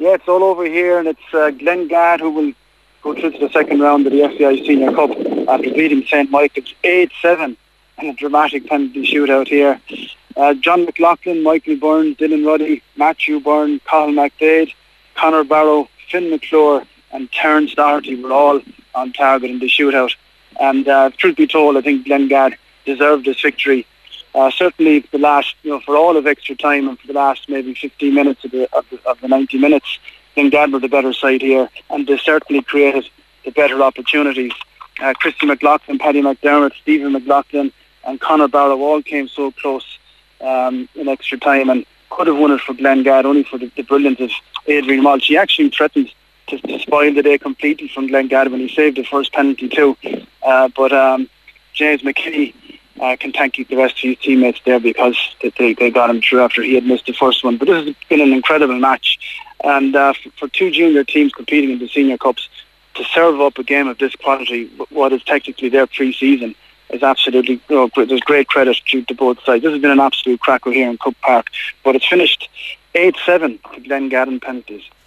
Yeah, it's all over here, and it's Glengad who will go through to the second round of the FAI Senior Cup after beating St. Michael's 8-7 in a dramatic penalty shootout here. John McLaughlin, Michael Byrne, Dylan Ruddy, Matthew Byrne, Cathal McDade, Conor Barrow, Finn McClure and Terence Doherty were all on target in the shootout. And truth be told, I think Glengad deserved this victory. Certainly the last, for all of extra time and for the last maybe 15 minutes of the 90 minutes, Glengad were the better side here, and they certainly created the better opportunities. Christy McLaughlin, Paddy McDermott, Stephen McLaughlin and Conor Barrow all came so close in extra time and could have won it for Glengad, only for the brilliance of Adrian Walsh. He actually threatened to spoil the day completely from Glengad when he saved the first penalty too. But James McKinney can thank the rest of his teammates there because they got him through after he had missed the first one. But this has been an incredible match. And for two junior teams competing in the Senior Cups, to serve up a game of this quality, what is technically their pre-season, is absolutely, there's great credit to both sides. This has been an absolute cracker here in Cook Park, but it's finished 8-7 to Glengad in penalties.